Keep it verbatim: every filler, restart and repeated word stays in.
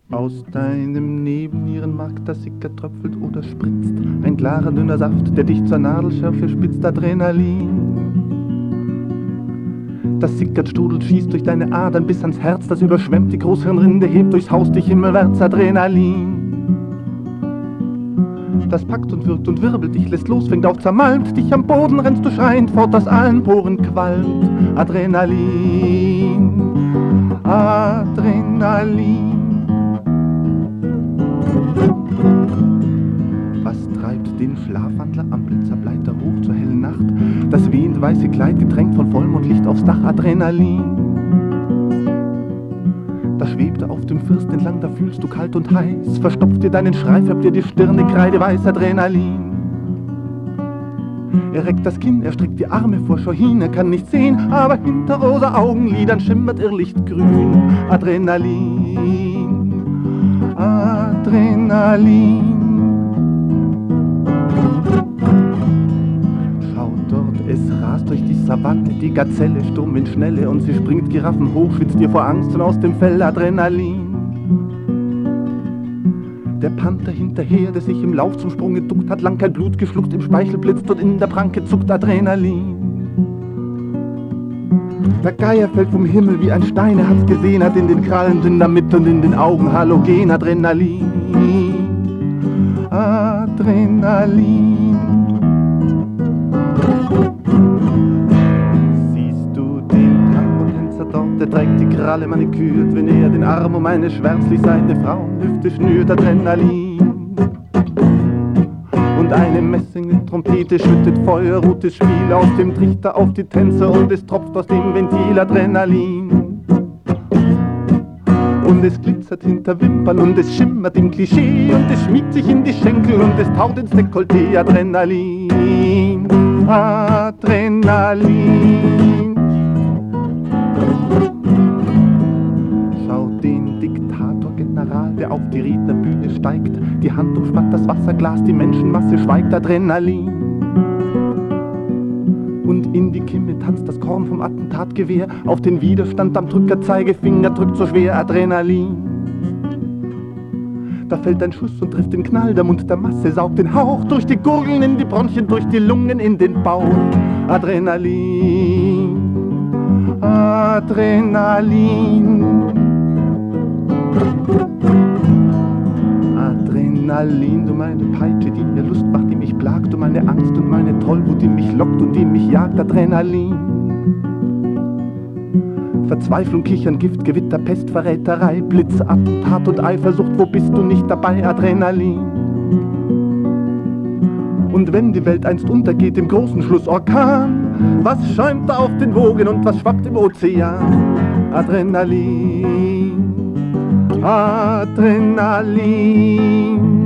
Aus deinem Nebennierenmark, das Sicker tröpfelt oder spritzt, ein klarer, dünner Saft, der dich zur Nadelschärfe spitzt, Adrenalin. Das sickert, strudelt, schießt durch deine Adern bis ans Herz, das überschwemmt die Großhirnrinde, hebt durchs Haus dich himmelwärts, Adrenalin. Das packt und wirkt und wirbelt dich, lässt los, fängt auf, zermalmt dich am Boden, rennst du schreiend fort, aus allen Poren qualmt, Adrenalin, Adrenalin. Was treibt den Schlafwandler am Blitzerbleiter hoch zur hellen Nacht? Das wehend weiße Kleid getränkt von Vollmondlicht aufs Dach, Adrenalin. Da schwebt er auf dem First entlang, da fühlst du kalt und heiß. Verstopft dir deinen Schrei, färbt dir die Stirne kreideweiß, Adrenalin. Er reckt das Kinn, er streckt die Arme vor Schau hin, er kann nicht sehen, aber hinter rosa Augenlidern schimmert Irrlichtgrün, Adrenalin, Adrenalin. Schau dort, es rast durch die Savanne, die Gazelle, Sturmwindschnelle, und sie springt Giraffen hoch, schwitzt dir vor Angst und aus dem Fell, Adrenalin. Der Panther hinterher, der sich im Lauf zum Sprunge duckt, hat lang kein Blut geschluckt, im Speichel blitzt und in der Pranke zuckt, Adrenalin. Der Geier fällt vom Himmel wie ein Stein, er hat's gesehen, hat in den Krallen Dynamit und in den Augen Halogen, Adrenalin, Adrenalin. Siehst du den Tango-Tänzer dort, der trägt die Kralle manikürt, wenn er den Arm um eine schwärzlich seidene Frauenhüfte schnürt, Adrenalin. Und eine messingene Trompete schüttet feuerrotes Spiel aus dem Trichter auf die Tänzer und es tropft aus dem Ventil, Adrenalin. Und es glitzert hinter Wimpern und es schimmert im Klischee und es schmiegt sich in die Schenkel und es taucht ins Dekolleté, Adrenalin, Adrenalin. Schaut den Diktator-General, der auf die Rednerbühne steigt, die Hand umspannt das Wasserglas, die Menschenmasse schweigt, Adrenalin. Und in die Kimme tanzt das Korn vom Attentatgewehr, auf den Widerstand am Drückerzeigefinger drückt so schwer, Adrenalin. Da fällt ein Schuss und trifft den Knall, der Mund der Masse saugt den Hauch durch die Gurgeln in die Bronchien, durch die Lungen in den Bauch, Adrenalin, Adrenalin. Adrenalin, du meine Peitsche, die mir Lust macht, die mich plagt, du meine Angst und meine Tollwut, die mich lockt und die mich jagt, Adrenalin. Verzweiflung, Kichern, Gift, Gewitter, Pest, Verräterei, Blitz, Attentat und Eifersucht, wo bist du nicht dabei, Adrenalin? Und wenn die Welt einst untergeht im großen Schlussorkan, was schäumt da auf den Wogen und was schwappt im Ozean? Adrenalin, Adrenalin.